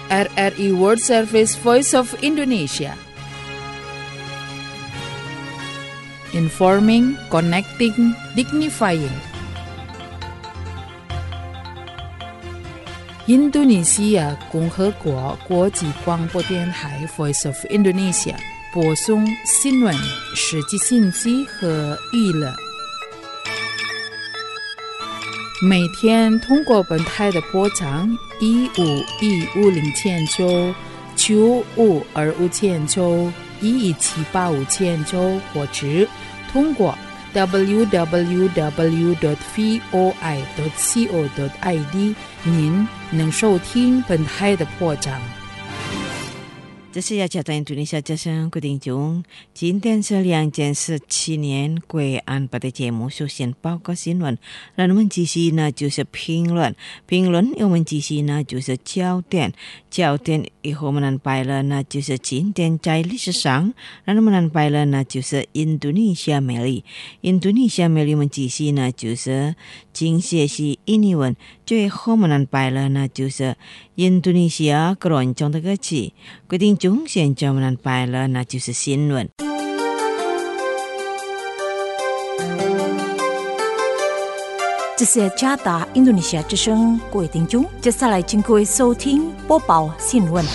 RRI World Service Voice of Indonesia. Informing, connecting, dignifying. Indonesia 共和国国际广播电台 Voice of Indonesia 播送新闻、实际信息和娱乐。每天通过本台的波长1515000九、9525000、1178500或者通过 www.voi.co.id 您能收听本台的播章。 这是要加在印度尼西亚之声固定中，今天是2017年贵安八的节目，首先报告新闻，那我们继续呢就是评论我们继续呢就是焦点以后我们安排了呢就是今天在历史上，那我们安排了呢就是印度尼西亚美丽我们继续呢就是经学习印尼文，最后我们安排了呢就是印度尼西亚各种的歌曲，规定中现在我们安排了那就是新闻。 这是加拿大印度尼西亚之声，各位听众，接下来请各位收听播报新闻。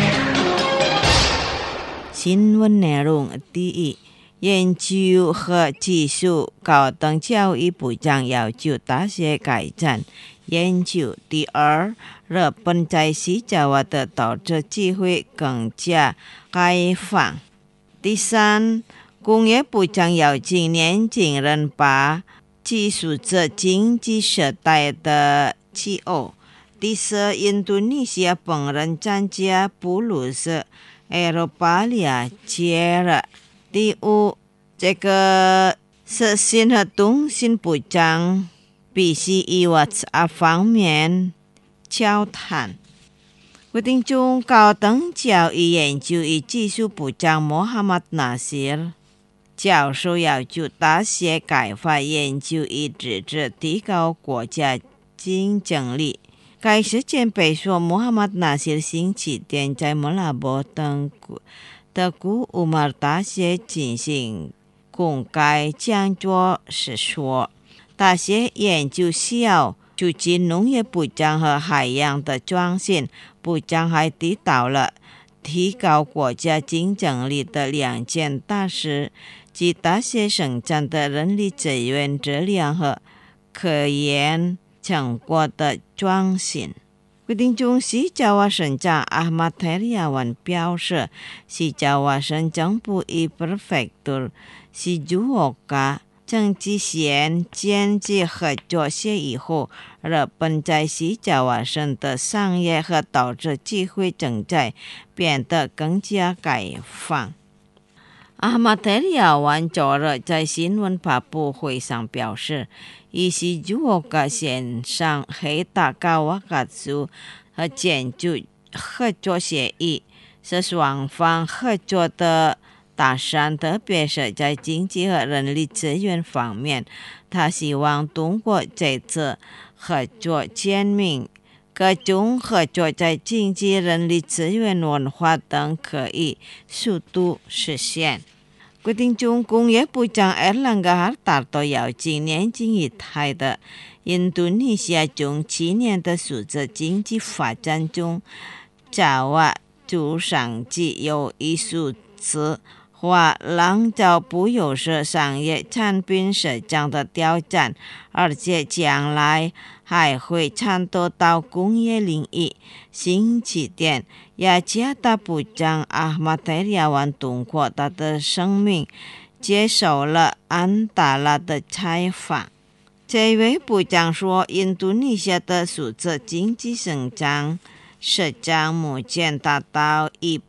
新闻内容第一，研究和技术高等教育部长要求大学改善研究。第二，日本在西爪哇的投资机会更加开放。第三，工业部长要求年轻人把技术者经济时代的气候。第四，印度尼西亚烹饪专家布鲁斯埃罗巴利亚接了。第五，这个是新和通信部长必须以WhatsApp方面交谈。决定中高等教育研究与技术部长穆罕默德·纳西尔教授要求大学开发研究与支持，提高国家竞争力。该事件被说穆罕默德·纳西尔星期天在莫拉博登的古乌马尔大学进行公开讲座时说，大学研究需要促进农业部长和海洋的创新。部长还提到了提高国家竞争力的两件大事，即大学生产的人力资源质量和科研成果的创新。决定中西爪哇省长阿马特里亚万表示，西爪哇省政府与 Prefecture 西朱奥卡政治线建立合作协议后，日本在西爪哇省的商业和投资机会正在变得更加开放。阿马特里亚万昨日在新闻发布会上表示，以西朱奥卡县上黑达卡瓦卡苏和建筑合作协议是双方合作的打算，特别是在经济和人力资源方面。他希望通过这次合作证明各种合作在经济、人力资源、文化等可以速度实现。决定中工业部长埃兰加哈达多要求年轻一代的印度尼西亚中7年的数字经济发展中掌握住商机，有一数次或让找不有色商业产品市场的挑战，而且将来还会参透到工业领域。星期天，雅加达部长阿马特里亚万通过他的声明接受了安达拉的采访。这位部长说，印度尼西亚的数字经济增长市场目前达到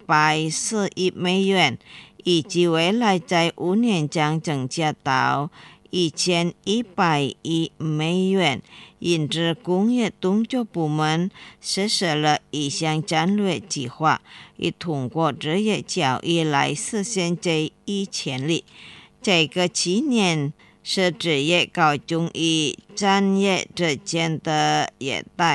140亿美元，以及未来在5年将增加到1100亿美元。因此，工业动作部门实施了一项战略计划，以通过职业教育来实现这一潜力。这个7年是职业高中与专业之间的迭代。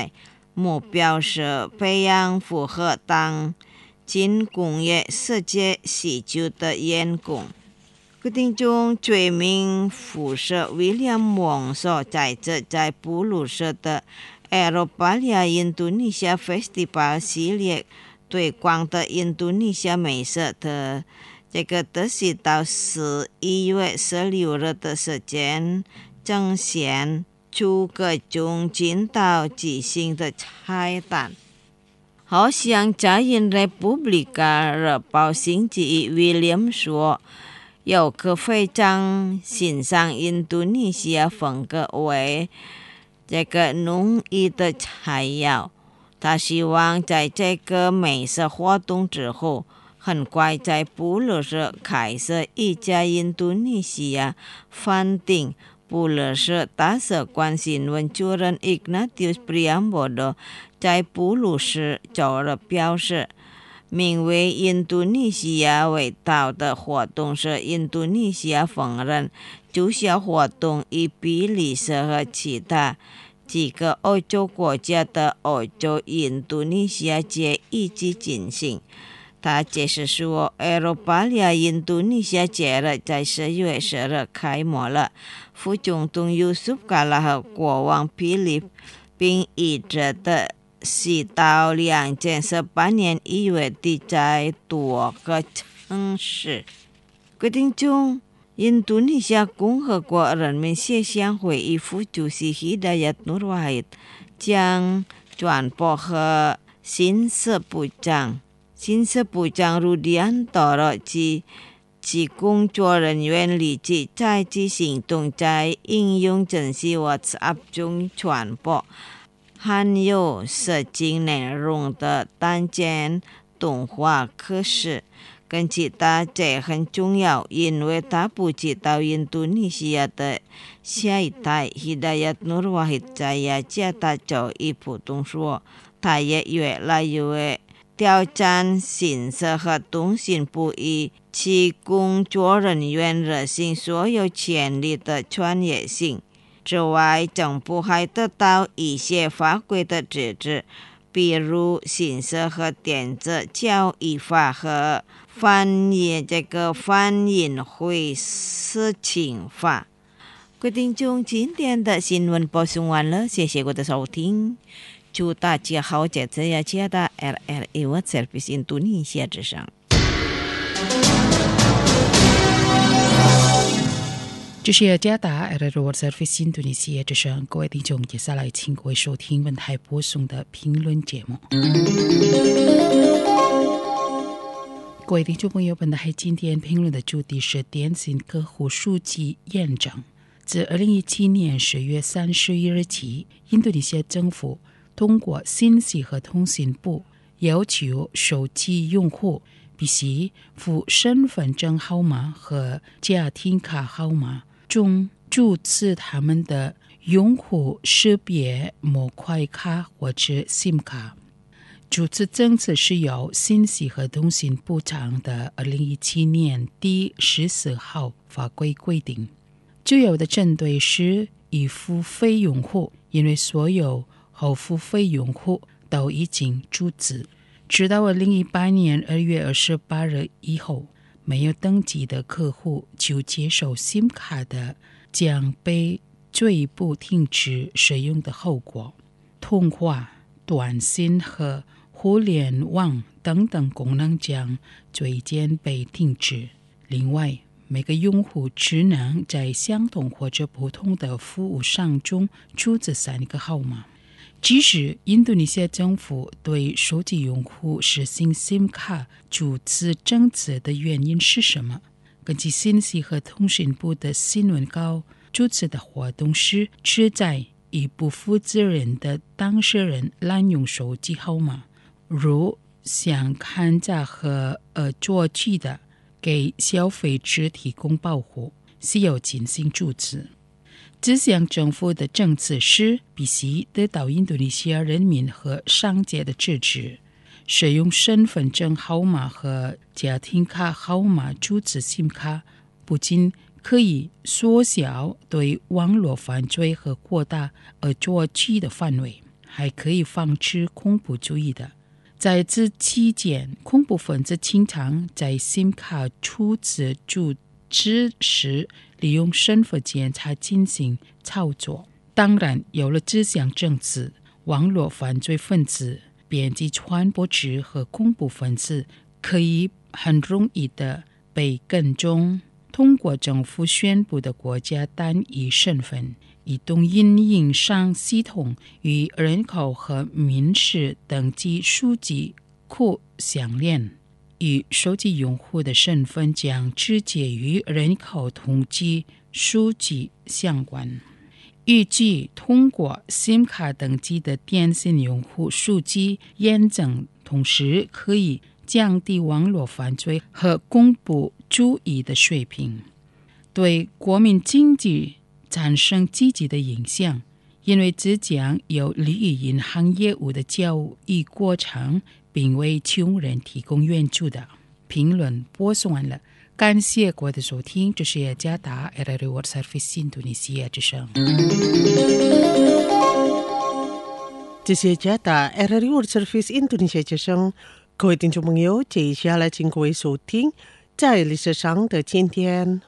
目标是培养符合当今工业世界需求的员工。决定中最名辐射威廉王所在这在布鲁塞的 Aeropalia Indonesia Festival 系列推广的印度尼西亚美食的这个10到11月16日的时间呈现出各种劲道即兴的菜单。好像在印 Republika 日报星期一 William 说，有个非常欣赏印度尼西亚风格为这个浓郁的菜肴。他希望在这个美食活动之后，很快在布鲁塞开设一家印度尼西亚饭店。布鲁塞大使馆新闻主任 Ignatius Priambodo 在布鲁塞周日表示，名为印度尼西亚味道的活动是印度尼西亚烹饪促销活动，以比利时和其他几个欧洲国家的欧洲印度尼西亚节一起进行。他解释说 Aeropalia 印度尼西亚节日在11月10日开幕了。副总统 Yusuf Kala 和国王菲律宾一直的10到2018年1月底在多个城市。决定中印度尼西亚共和国人民协商会议副主席 Hidayat Nur Wahid 将传播和新设部长 Rudiantoro 及工作人员立即采取行动，在应用程序 WhatsApp 中传播含有色情内容的单件动画课时。跟其他这很重要，因为他不知道印度尼西亚的下一代。Hidayat Nur Wahid 在雅加达州一普通说，他也越来越挑战形式和通信部以其工作人员热心所有权利的专业性。之外，政府还得到一些法规的支持，比如形式和电子教育法和翻译会事情法。决定中今天的新闻播送完了，谢谢各位的收听，祝大家好，在这雅加达 RRA World Service 印度尼西亚之声。 这是雅加达 RRA World Service 印度尼西亚之声，各位听众，接下来请各位收听文台播送的评论节目。各位听众朋友，本台今天评论的主题是电信客户数据验证。自2017年10月31日起，印度尼西亚政府通过信息和通信部要求手机用户必须附身份证号码和家庭卡号码中注册他们的用户识别模块卡或者 SIM 卡。注册政策是由信息和通信部长的2017年第14号法规规定，主要的针对是已付费用户，因为所有后付费用户都已经注册。直到2018年2月28日以后，没有登记的客户就接受 SIM 卡的将被进一步停止使用的后果。通话、短信和互联网等等功能将逐渐被停止。另外，每个用户只能在相同或者不同的服务商中注册3个号码。即使印度尼西亚政府对手机用户实行 SIM 卡注册政策的原因是什么？根据信息和通讯部的新闻稿，注册的活动是旨在以不负责任的当事人滥用手机号码，如向看家和作记的给消费者提供保护，需要进行注册。这项政府的政策是必须得到印度尼西亚人民和商界的支持。使用身份证号码和家庭卡号码注册 SIM 卡，不仅可以缩小对网络犯罪和扩大作记的范围， 还可以防止恐怖主义的。在这期间，恐怖分子经常在 SIM 卡出自组织时利用身份检查进行操作。当然，有了这项政策，网络犯罪分子、编辑传播者和恐怖分子可以很容易的被跟踪。通过政府宣布的国家单一身份，移动因应上系统与人口和民事登记数据库相连，与手机用户的身份将直接与人口统计数据相关。预计通过 SIM 卡登记的电信用户数据验证，同时可以降低网络犯罪和恐怖主义的水平，对国民经济产生积极的影响，因为这将有利于银行业务的交易过程，并为穷人提供援助的。评论播送完了，感谢各位的收听，这是雅加达 RRI World Service 印度尼西亚之声。 这是雅加达 RRI World Service 印度尼西亚之声。各位听众朋友，接下来请各位收听在历史上的今天。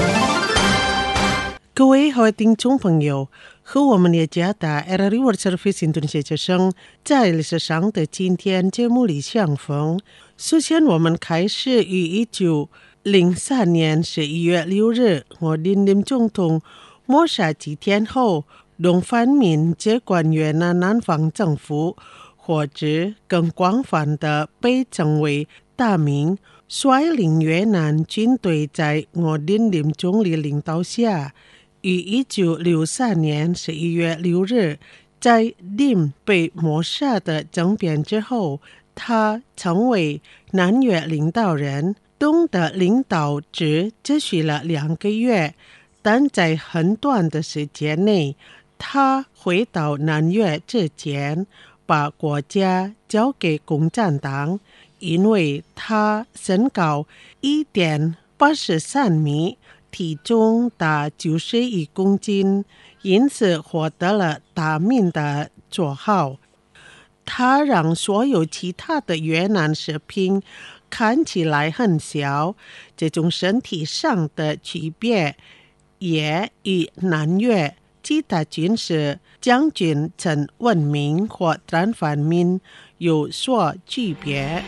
各位好，听众朋友，和我们雅加达 RRI World Service 印度尼西亚之声在历史上的今天节目里相逢。首先，我们开始于1903年11月6日，我林林总统抹杀几天后，东方民接管越南南方政府，或者更广泛的被称为大明，率领越南军队在我林林总理领导下，于1963年11月6日在林被抹杀的政变之后，他成为南越领导人。东的领导只需了2个月，但在很短的时间内，他回到南越之前，把国家交给共产党，因为他身高1.83米，体重达91公斤，因此获得了大明的绰号。他让所有其他的越南士兵看起来很小，这种身体上的区别也与南越其他军事将军陈文明或张凡民有所区别。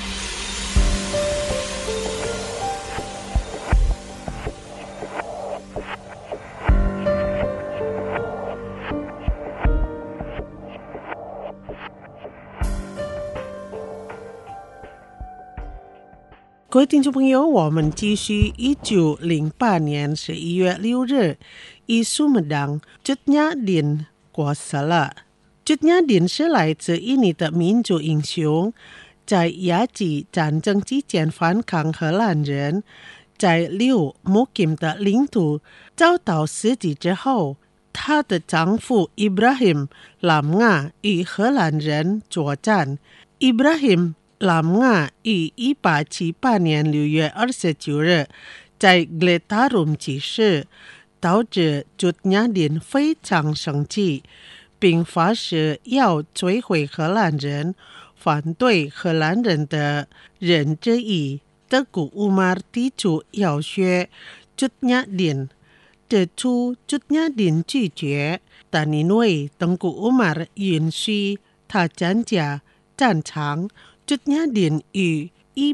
各位听众朋友，我们继续1908年11月6日，以苏门党朱亚林过世了。朱亚林是来自印尼的民族英雄，在亚际战争期间反抗荷兰人，在留穆金的领土遭到袭击之后，她的丈夫 Ibrahim Lamga 与荷兰人作战。Ibrahim Lamga 于1878年6月29日在格列塔隆去世，导致朱亚林非常生气，并发誓要摧毁荷兰人。反对荷兰人的人之一德古乌马尔提出要挟朱亚林，最初朱亚林拒绝，但因为德古乌马尔允许他参加战场，朱亚林于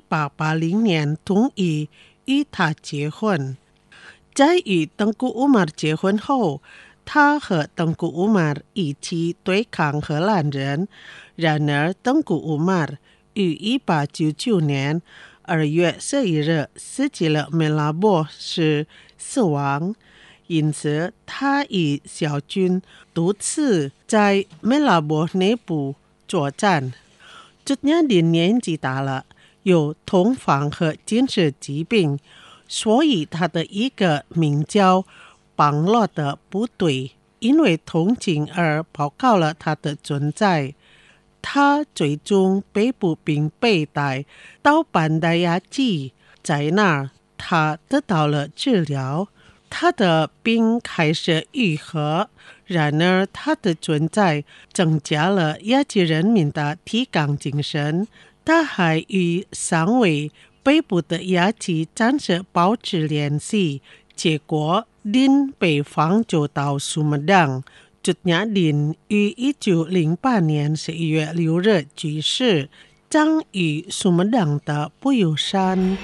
1880年同意与他结婚。在与德古乌马尔结婚后，他和德古乌马尔一起对抗荷兰人。然而，德古乌马尔于1899年2月11日袭击了梅拉博时死亡，因此他与小军独自在梅拉博内部作战。朱亚林年纪大了，有痛风和精神疾病，所以他的一个名叫邦洛的部队因为同情而报告了他的存在。他最终被捕并被带到班达亚季，在那儿他得到了治疗，他的病开始愈合， 然而它的存在增加了亚籍人民的提纲精神，它还与尚未被捕的亚籍战士保持联系，结果令北方走到苏门答จุดนี้ดิน于1908年11月6日去世，将与苏门答的不友善。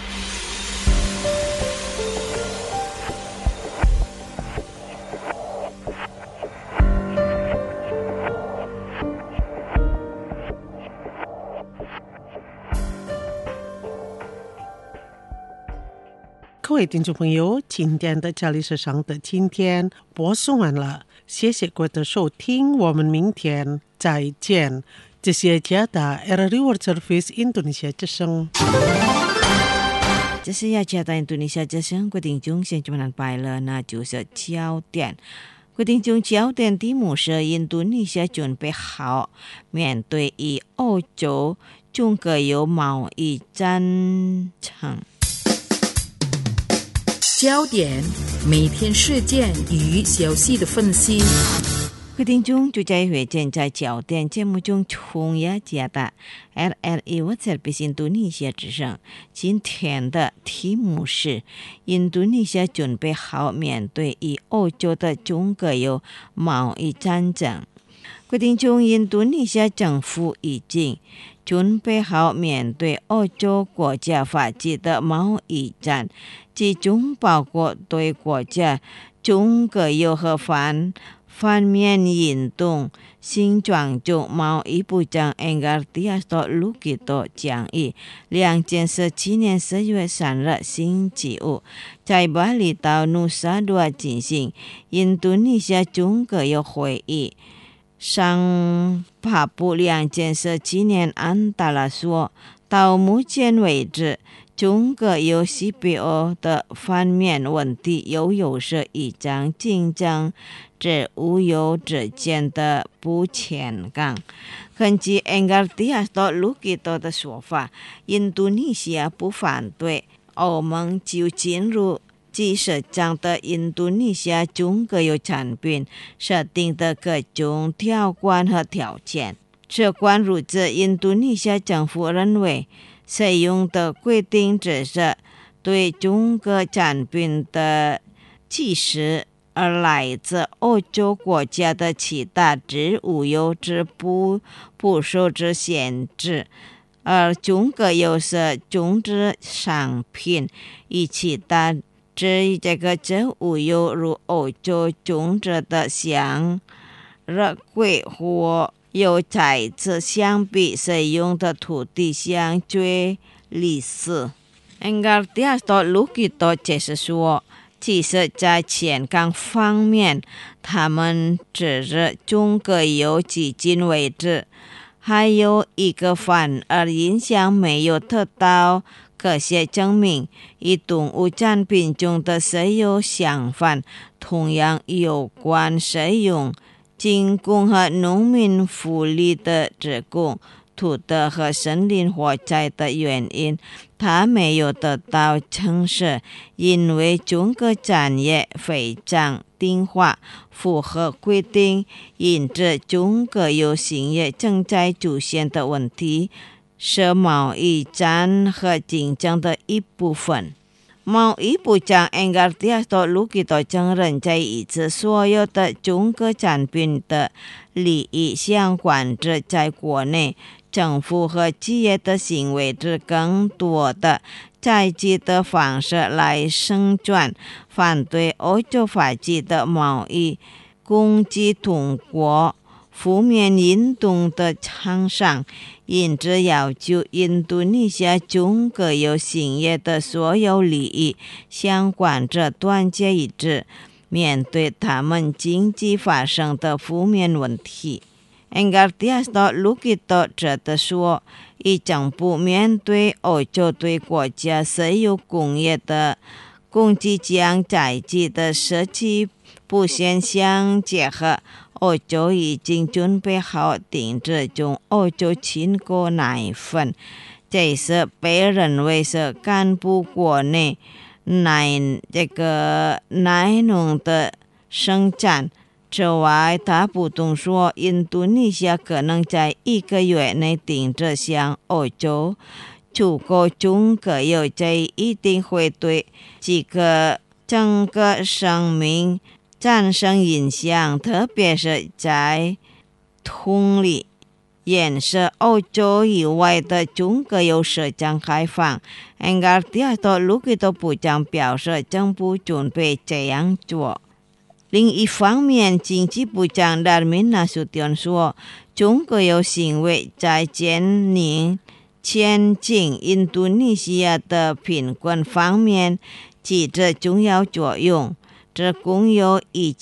各位听众朋友，今天的家里是上的今天播送完了，谢谢各位的收听，我们明天再见。这是加达 RRI World Service Indonesia 之声。 这是雅加达印度尼西亚之声，各位听众现在们拜了，那就是焦点。各位听众，焦点题目是印度尼西亚准备好面对与欧洲中国有贸易战争。 焦点每天事件与消息的分析。 各位听众，就在会见在焦点节目中从雅加达 RRI World Service 印度尼西亚之声。今天的题目是印度尼西亚准备好面对与欧洲的中国有贸易战争。各位听众，印度尼西亚政府已经准备好面对欧洲国家发起的贸易战，其中包括对国家中国有和反面运动。新庄中贸易部长 Enggartia Lukito 讲于2017年4月3日星期五在巴厘岛努沙多进行印度尼西亚中国有会议上发布2017年安达拉说，到目前为止，中国有 CPO 的方面问题有优势一张竞争之无有之间的不前杠。根据 Enggartia Lukito 的说法，印度尼西亚不反对欧盟就进入即设章的印度尼西亚中国有产品设定的各种条款和条件。尽管如此，印度尼西亚政府认为使用的规定只是对中国产品的歧视，而来自欧洲国家的其他之无有之不受之限制。而中国有是种植商品以其他之这个无有如欧洲种植的像肉桂或有材质相比使用的土地相对类似。Enggartia Lukito 解释说，其实在前港方面，他们指着中国有迄今为止还有一个反而影响没有得到科学证明，与动物产品中的所有相反，同样有关使用经工和农民福利的职工、土地和森林火灾的原因，它没有得到证实，因为中国产业非常听话，符合规定，因此中国有行业正在出现的问题是贸易战和竞争的一部分。贸易部长 Enggartia Lukito 承认，在一次所有的中国产品的利益相关之在国内政府和企业的行为之更多的采取的方式来生存，反对欧洲发起的贸易攻击中国负面运动的厂商，因此要求印度尼西亚中国有行业的所有利益相关者团结一致，面对他们经济发生的负面问题。Enggartia Lukito 指的说，以政府面对欧洲对国家石油工业的攻击将采取的实际不现象结合，欧洲已经准备好停止从欧洲进口奶粉，这是被认为是干部国内奶农的生产此外，他补充说，印度尼西亚可能在1个月内停止向欧洲出口中国油，这一定会对整个生命产生影响，特别是在同理沿着欧洲以外的中国油市场开放。恩加尔迪亚的陆基的部长表示，政府准备这样做。另一方面，经济部长达尔米纳苏蒂恩说，中国油行为在今年前进印度尼西亚的贫困方面起着重要作用。这共有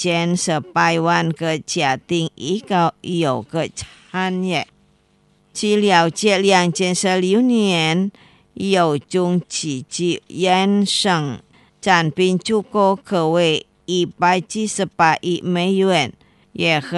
1400万个家庭依靠油个产业。据了解，2016年油中奇迹衍生产品出口可为178亿美元，约合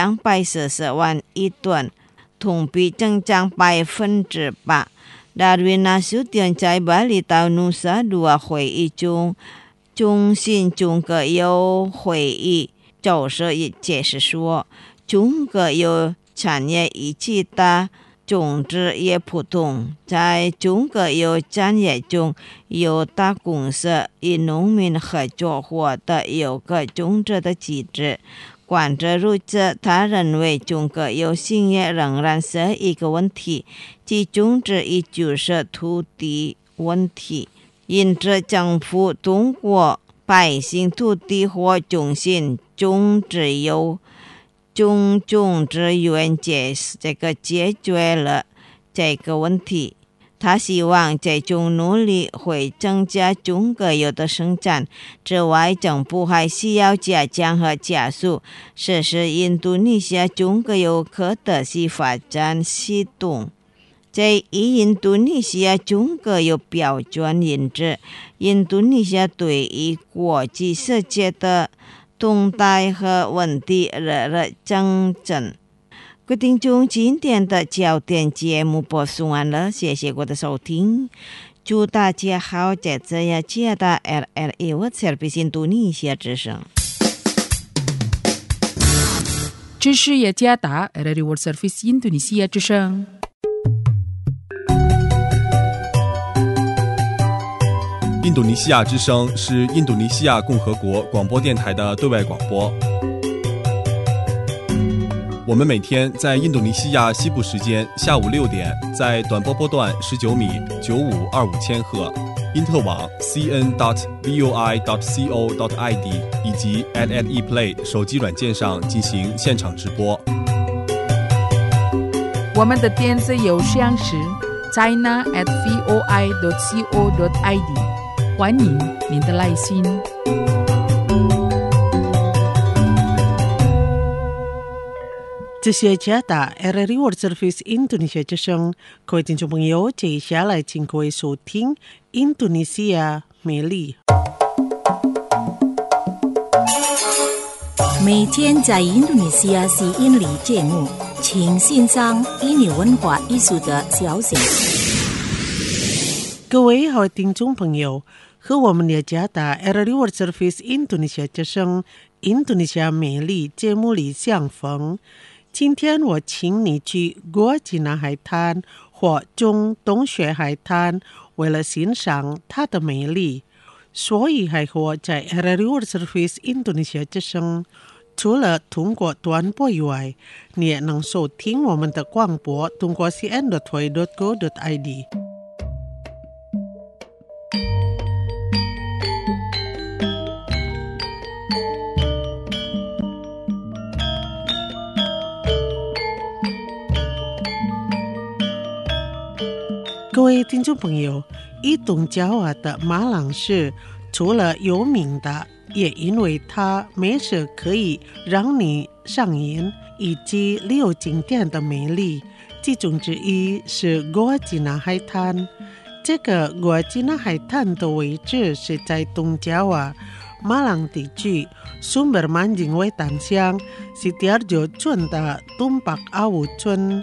240万亿吨，同比增长8%。达尔米纳苏蒂恩在巴厘岛努萨杜瓦会议中中心中国油会议就是也解释说，中国油产业一极大，种植也普通。在中国油产业中，有大公司与农民合作获得油个种植的机制。管着如此，他认为中国油兴业仍然是一个问题，其中之一就是土地问题。因此，政府通过百姓土地或中心种植油种植园解决了这个问题。他希望这种努力会增加中国油的生产。之外，政府还需要加强和加速实施印度尼西亚中国油可持续发展系统。在印度尼西亚中国油标准因子，印度尼西亚对于国际世界的动态和问题热烈争执。各位听众，今天的焦点节目播送完了，谢谢各位的收听，祝大家好，在这样接到 RRI World Service 印度尼西亚之声。 这是雅加达 RRI World Service 印度尼西亚之声。 印度尼西亚之声是印度尼西亚共和国广播电台的对外广播。我们每天在印度尼西亚西部时间下午6点，在短波波段19米9525千赫，因特网 cn.voi.co.id 以及 @ePlay 手机软件上进行现场直播。 我们的电子邮箱是 china@voi.co.id， 欢迎您的来信。 这些加达 RRI World Service 印度尼西亚之声，各位听众朋友，接下来请各位收听印度尼西亚美丽。 每天在印度尼西亚吸引力节目，请欣赏印尼文化艺术的消息。 各位好听众朋友，和我们的加达 RRI World Service 印度尼西亚之声印度尼西亚美丽节目里相逢。今天我请你去国际南海滩或中东雪海滩，为了欣赏它的美丽，所以还和在 RRI World Service 印度尼西亚之声。除了通过短波以外，你也能收听我们的广播，通过 cn.voi.go.id。各位听众朋友，伊东加瓦的马朗市除了有名的，也因为它美食可以让你上瘾，以及旅游景点的美丽，其中之一是国际南海滩。这个国际南海滩的位置是在东加瓦马朗地区sumber mancing wetan siang Sidoarjo村的东北阿武村。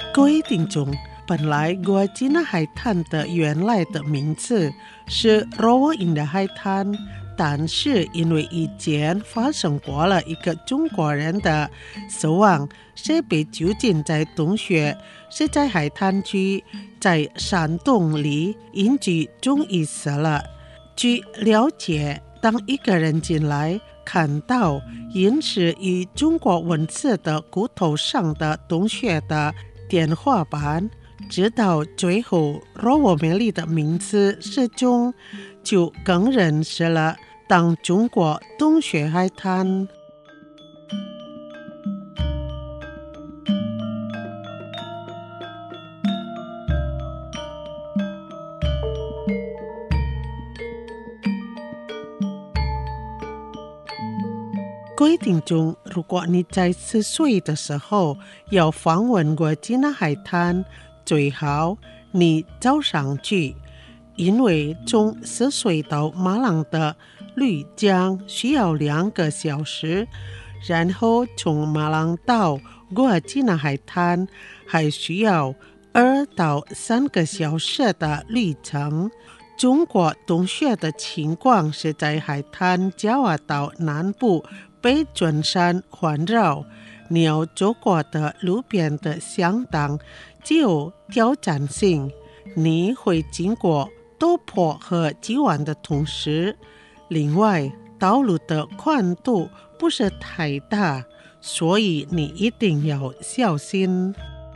各位听众，本来国际那海滩的原来的名字是罗沃因的海滩，但是因为以前发生过了一个中国人的死亡，是被囚禁在洞穴，是在海滩区，在山洞里引起中医死了。据了解，当一个人进来看到印是以中国文字的骨头上的洞穴的天花板，直到最后罗沃美丽的名字失踪，就更认识了当中国洞穴海滩。各位听众，如果你在10岁的时候要访问国际那海滩，最好你早上去，因为从10岁到马朗的旅程需要2个小时，然后从马朗到国际那海滩还需要2到3个小时的旅程。中国洞穴的情况是在海滩加瓦岛南部被准山环绕，你要走过的路边的相当具有挑战性，你会经过陡坡和急弯的同时，另外道路的宽度不是太大，所以你一定要小心。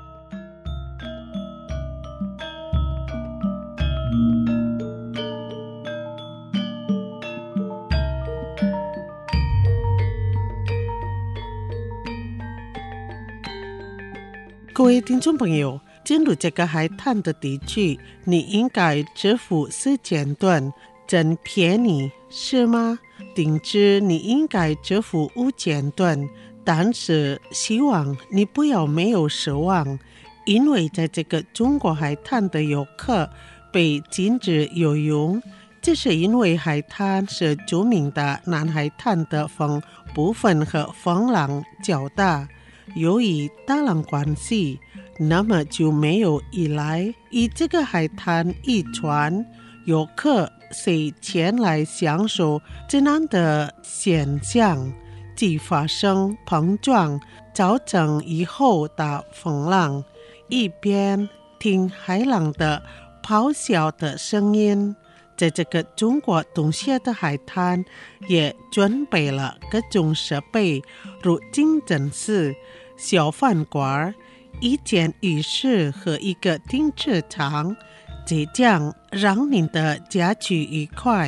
各位听众朋友，进入这个海滩的地区，你应该支付时间段，真便宜，是吗？定制你应该支付5间段，但是希望你不要没有失望，因为在这个中国海滩的游客被禁止游泳，这是因为海滩是著名的南海滩的风部分和风浪较大。由于大浪关系，那么就没有依赖以这个海滩一传，游客谁前来享受这样的现象，即发生碰撞，造成以后的风浪，一边听海浪的咆哮的声音。在这个中国洞穴的海滩也准备了各种设备，如清真寺、小饭馆、一间浴室和一个停车场，这将让您的假期愉快。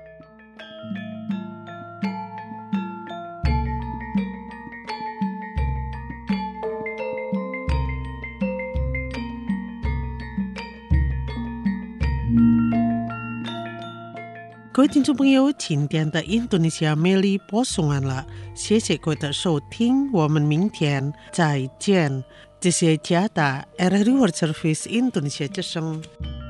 各位听众朋友，今天的印度尼西亚美丽播送完了，谢谢各位的收听，我们明天再见。这是加达 RRI World Service Indonesia 之声。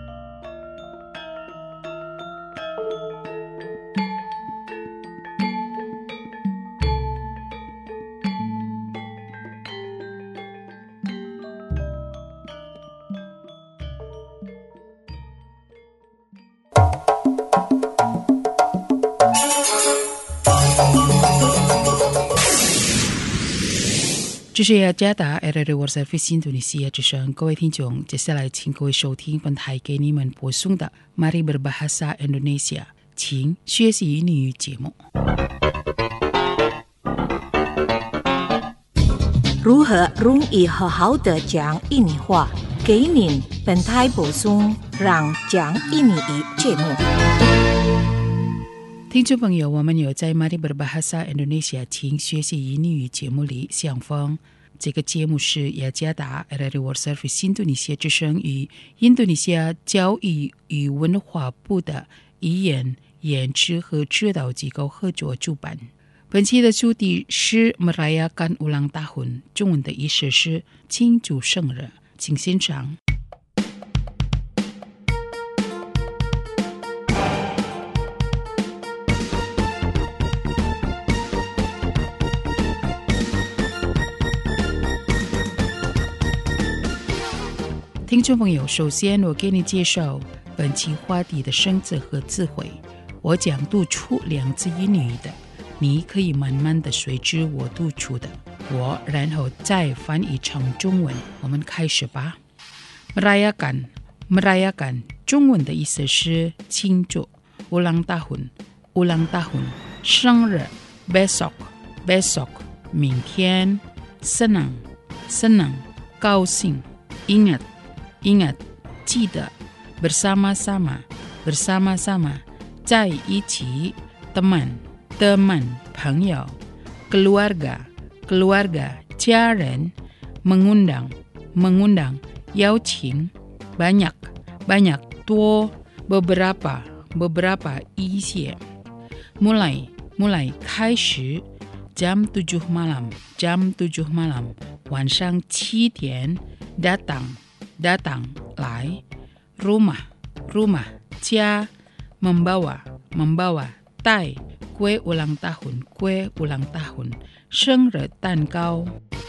这是雅加达 RRI World Service 印度尼西亚之声，各位听众，接下来请各位收听本台给你们播送的 Mari Berbahasa Indonesia 请学习英语节目。 如何容易好好的讲印尼话？给您本台播送让讲印尼语节目。 听众朋友，我们有在 Mari Berbahasa Indonesia 请学习英语节目里相逢。这个节目是雅加达 RRI World Service 印度尼西亚之声与印度尼西亚教育与文化部的语言研制和指导机构合作主办。本期的主题是 Merayakan Ulang Tahun， 中文的意思是庆祝生日，请欣赏。 听众朋友，首先我给你介绍本期话题的生字和字汇。我讲读出两字一女的，你可以慢慢的随之我读出的，然后再翻译成中文。我们开始吧。Merayakan 中文的意思是庆祝 ulang tahun 生日 besok 明天 senang 高兴 ingat 记得 bersama-sama 在一起 teman 朋友 keluarga 家人 mengundang 邀请 banyak 多 beberapa 一些 mulai 开始 jam 7 malam 晚上7点 datang 来 rumah 家 membawa 带 kue ulang tahun 生日蛋糕。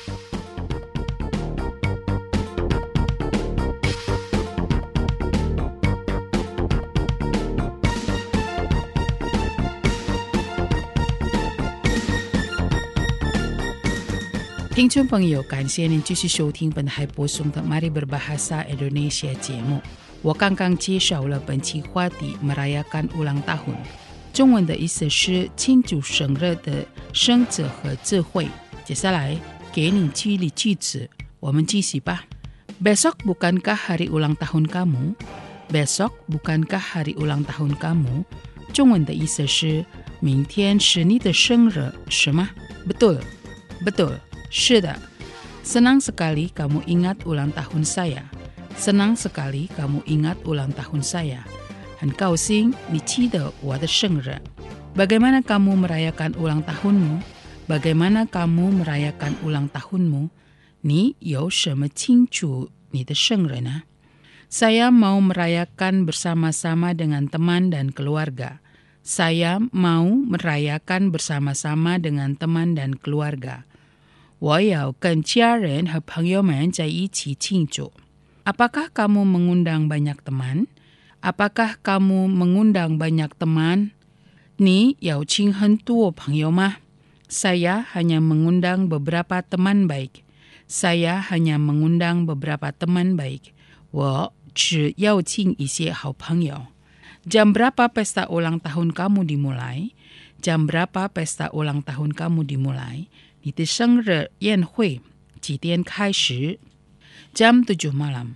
听众朋友，感谢您继续收听本台播送的 Mari Berbahasa Indonesia 节目。我刚刚介绍了本期话题 Merayakan ulang tahun， 中文的意思是庆祝生日的生字和字汇。接下来给你举例句子，我们继续吧。Besok bukankah hari ulang tahun kamu？ Besok bukankah hari ulang tahun kamu？ 中文的意思是明天是你的生日，是吗？ Betul， 是的。Senang sekali kamu ingat ulang tahun saya。 Senang sekali kamu ingat ulang tahun saya。 很高兴你记得我的生日。 Bagaimana kamu merayakan ulang tahunmu？ Bagaimana kamu merayakan ulang tahunmu？ 你有什么庆祝你的生日呢？ Saya mau merayakan bersama-sama dengan teman dan keluarga。 Saya mau merayakan bersama-sama dengan teman dan keluarga。 我要跟家人和朋友们在一起庆祝。 Apakah kamu mengundang banyak teman？ Apakah kamu mengundang banyak teman？ 你邀请很多朋友吗？ Saya hanya mengundang beberapa teman baik。 Saya hanya mengundang beberapa teman baik。 我只邀请一些好朋友。 Jam berapa pesta ulang tahun kamu dimulai？ Jam berapa pesta ulang tahun kamu dimulai？ 你的生日宴会几点开始？ Jam 7 malam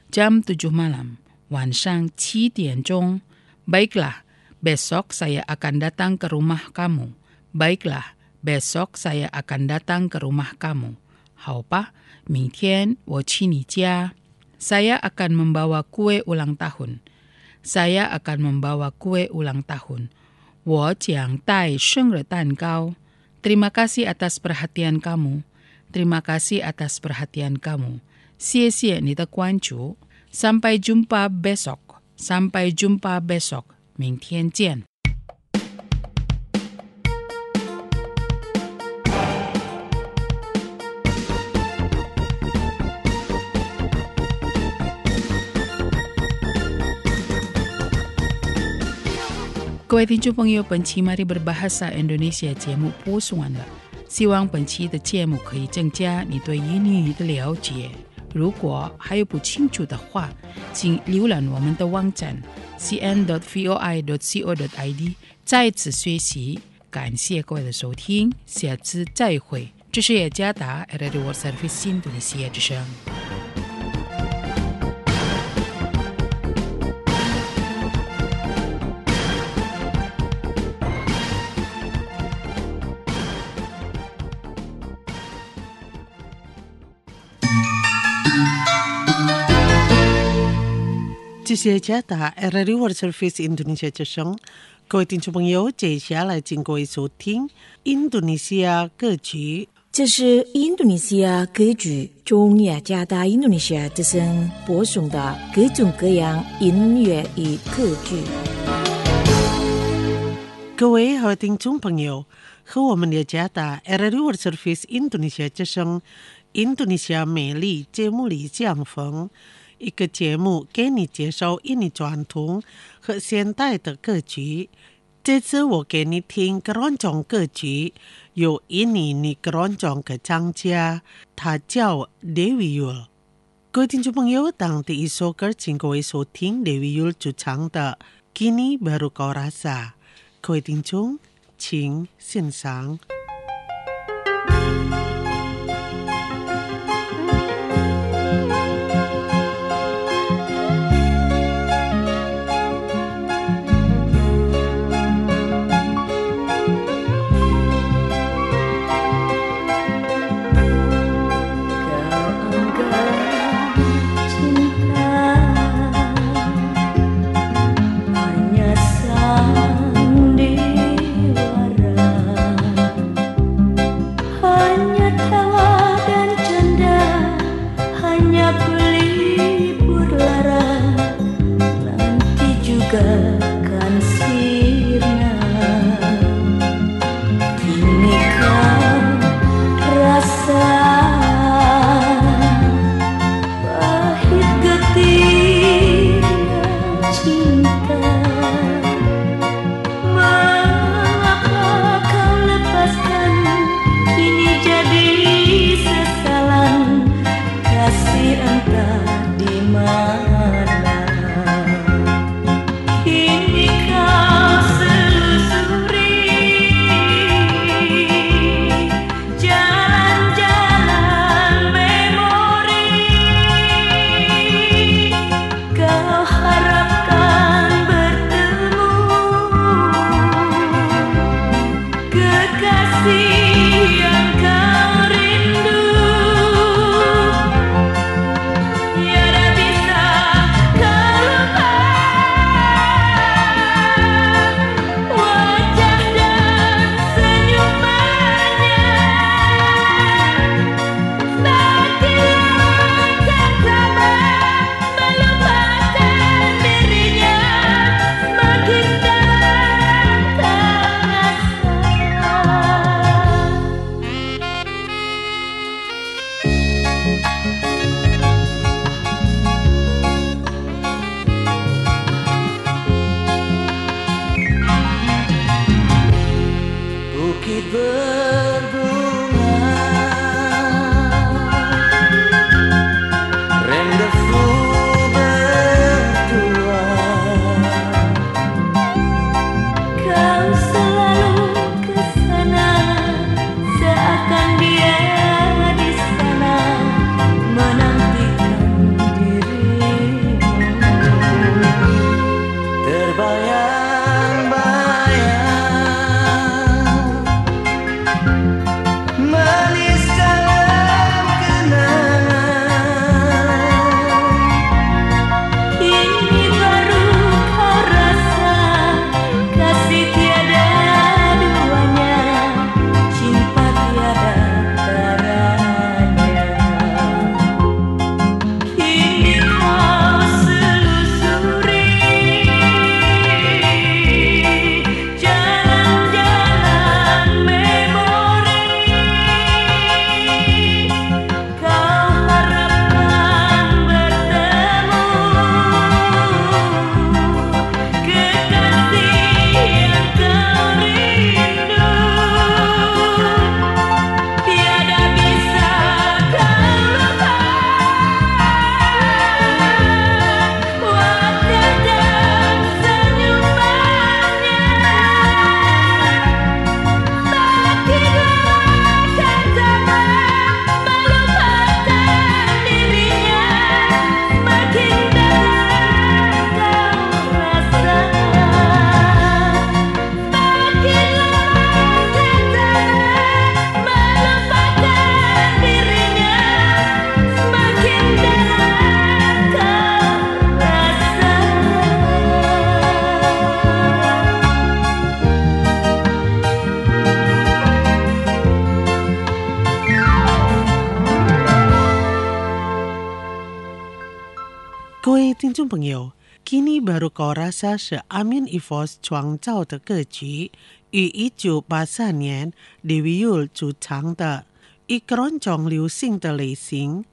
晚上7点钟。 Baiklah, besok saya akan datang ke rumah kamu. Baiklah, besok saya akan datang ke rumah kamu. 好吧，明天我去你家。 Saya akan membawa kue ulang tahun. Saya akan membawa kue ulang tahun. 我将带生日蛋糕。 Terima kasih atas perhatian kamu. Terima kasih atas perhatian kamu. 谢谢你的关注。 Sampai jumpa besok. Sampai jumpa besok. 明天见。各位听众朋友，本期 Mari Berbahasa Indonesia 节目播送完了，希望本期的节目可以增加你对英语的了解。如果还有不清楚的话，请浏览我们的网站 cn.voi.co.id 再次学习。感谢各位的收听，下次再会。这是雅加达 Radio World Service Indonesia 之声。 这些加达 Radio World Service Indonesia 之声，各位听众朋友，接下来请各位收听印度尼西亚歌曲。 这是印度尼西亚歌剧中雅加达印度尼西亚之声播送的各种各样音乐与歌剧。 各位好听众朋友，和我们雅加达 Radio World Service Indonesia 之声印度尼西亚美丽节目里相逢。 一个节目给你介绍印尼传统和现代的歌曲。这次我给你听keroncong歌曲，有印尼尼keroncong的唱家，他叫 Dewi Yul。各位听众朋友，当第一首歌，请各位收听 Dewi Yul 主唱的《Kini Baru Kau Rasa》。各位听众，请欣赏。各位听众朋友， Kini Baru Kau Rasa 是 Amin Evos 创造的歌曲，于1983年 Dewi Yul 主唱的一keroncong流行的类型。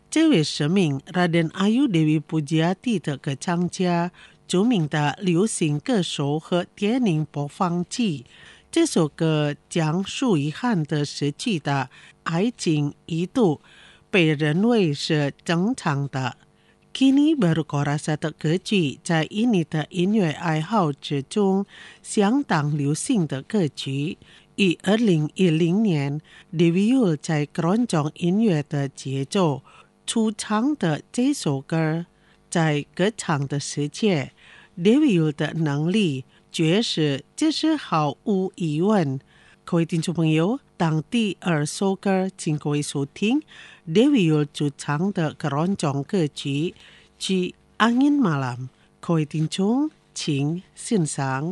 这位神明 Raden Ayu Dewi Pujiati 的歌唱家，著名的流行歌手和电影播放器。这首歌讲述遗憾的失去的爱情一度被认为是正常的。Kini Baru Kau Rasa 的歌曲在印尼的音乐爱好之中相当流行的歌曲。于2010年 Dewi Yull 在各种音乐的节奏出唱的这首歌，在歌唱的世界 Dewi Yull 的能力确实这是毫无疑问。各位听众朋友，当第二首歌请各位收听 Dewi Yull 主唱的各种歌曲《Angin Malam》。各位听众请欣赏。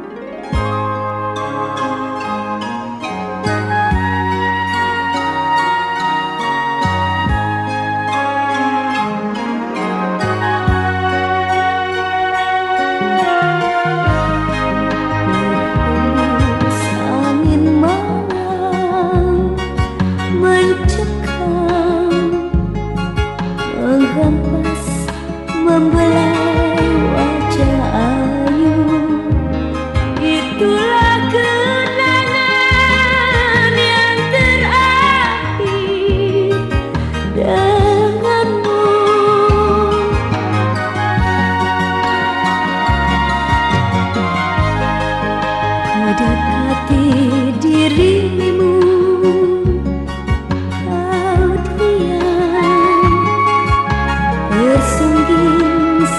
Membelai wajah ayu, itulah kenangan yang terakhir denganmu. Kau dekati dirimu, kau diam bersungging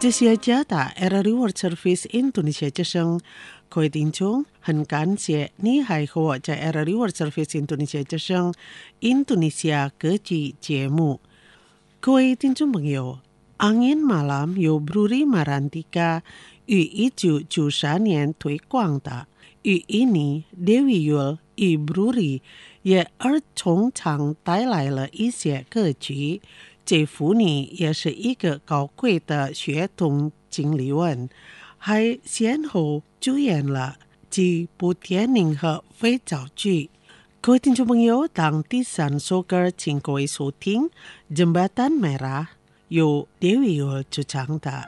这些加大 RRI World Service Indonesia 之声，各位听众，很感谢你还和我在 RRI World Service Indonesia 之声印度尼西亚歌剧节目。各位听众朋友， Angin Malam由 Bruri Marantika 于1993年推广的，与印尼 Dewi Yul 与 Bruri 也通常带来了一些歌曲。这妇女也是一个高贵的血统经理人，还先后主演了几部电影和非洲剧。各位听众朋友，当第三首歌请各位收听 Jembatan Merah 由 Dewi Yul 主唱的。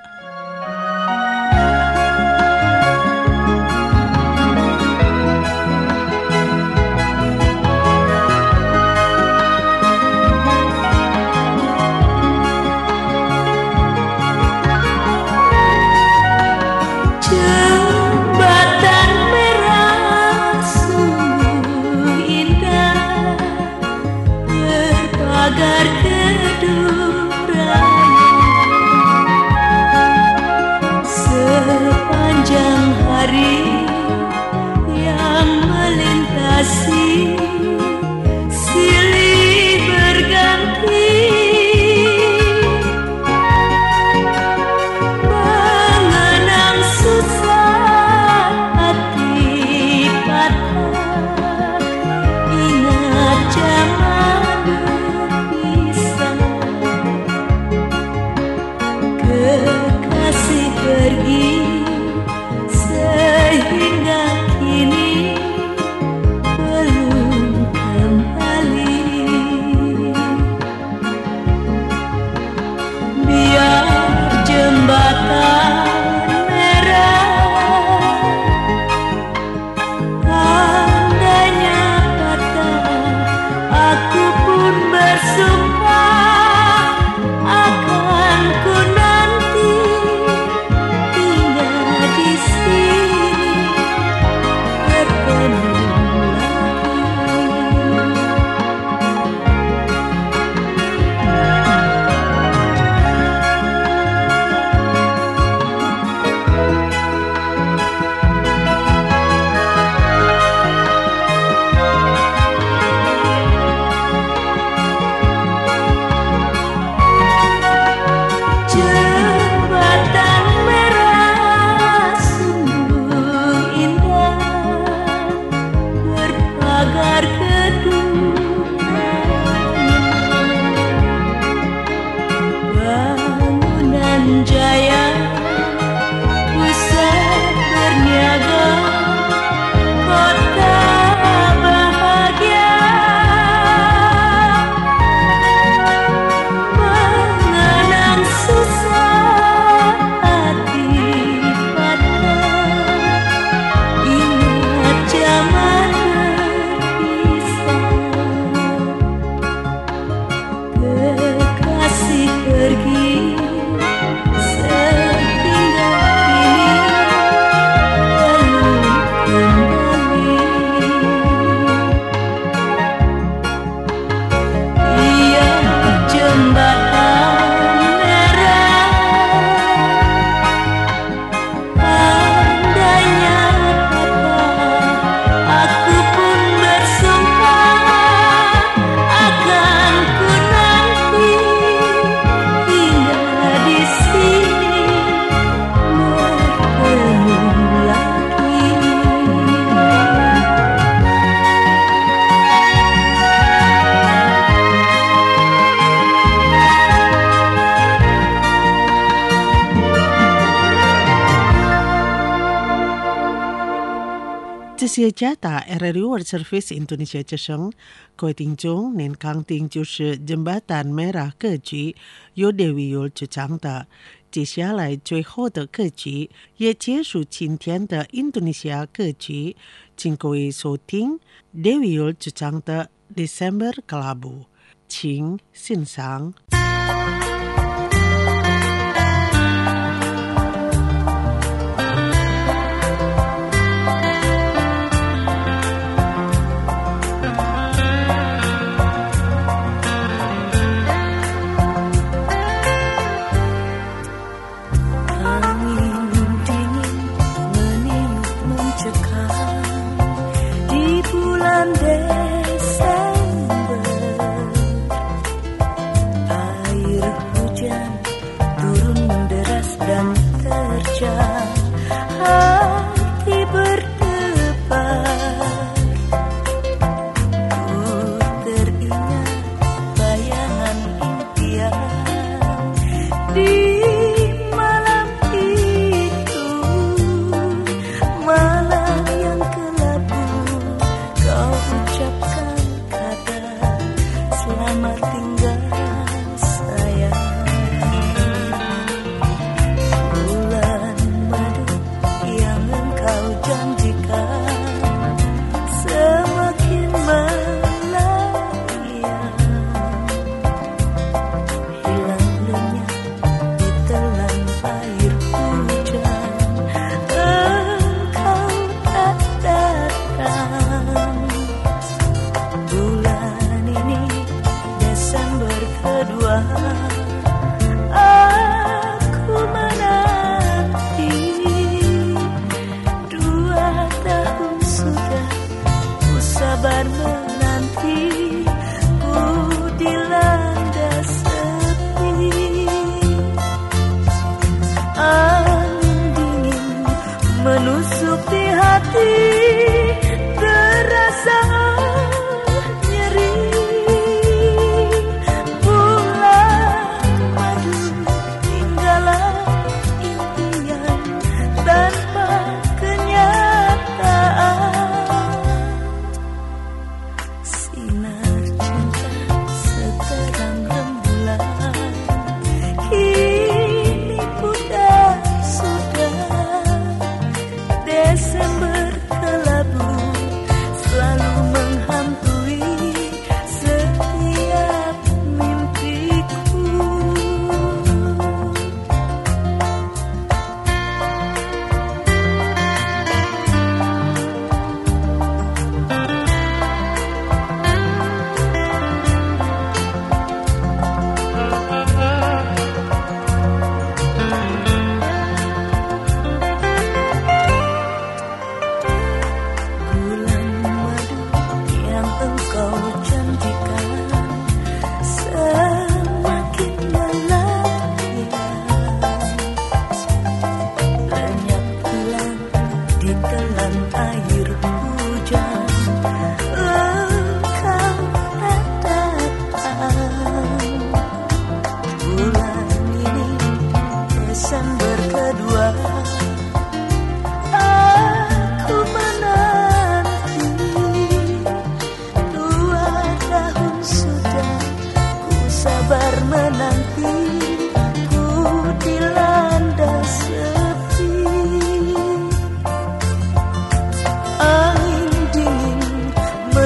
这些加大 RRI World Service Indonesia 之声，各位听众，您刚听就是 Jembatan Merah 歌曲，由 Dewi Yul 主唱的。接下来最后的歌曲也结束今天的印度尼西亚歌曲，请各位收听 Dewi Yul 主唱的 Desember Kelabu， 请欣赏。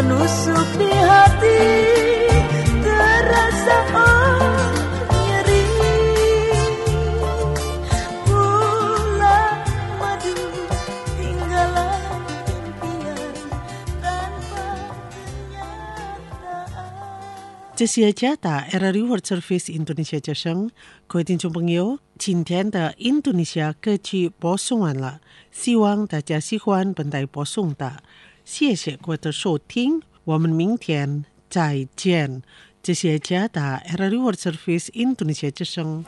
menusuk di hati, terasa nyeri. Bulan madu tinggalan impian tanpa kenyataan. 这些家的 RRI World Service Indonesia 之声，各位听众朋友，今天的印度尼西亚歌曲播送完了，希望大家喜欢本台播送的，谢谢各位的收听，我们明天再见。这些家的 RRI World Service Indonesia 之声。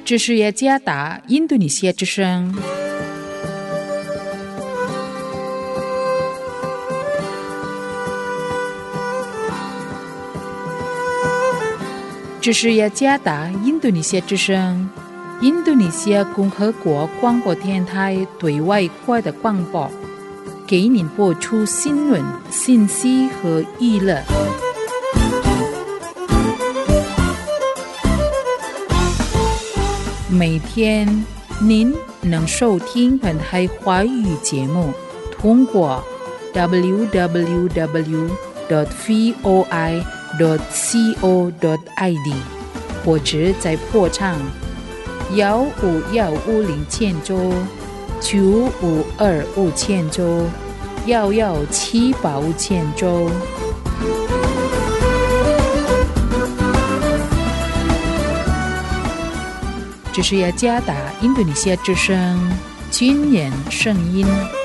这是雅加达印度尼西亚之声。这是雅加达印度尼西亚之声，印度尼西亚共和国广播电台对外国的广播，给您播出新闻、信息和娱乐。每天您能收听本台华语节目，通过 www.voi.co.id 或者在波长15150兆、95250兆、11785兆。这是雅加达印度尼西亚之声军人声音。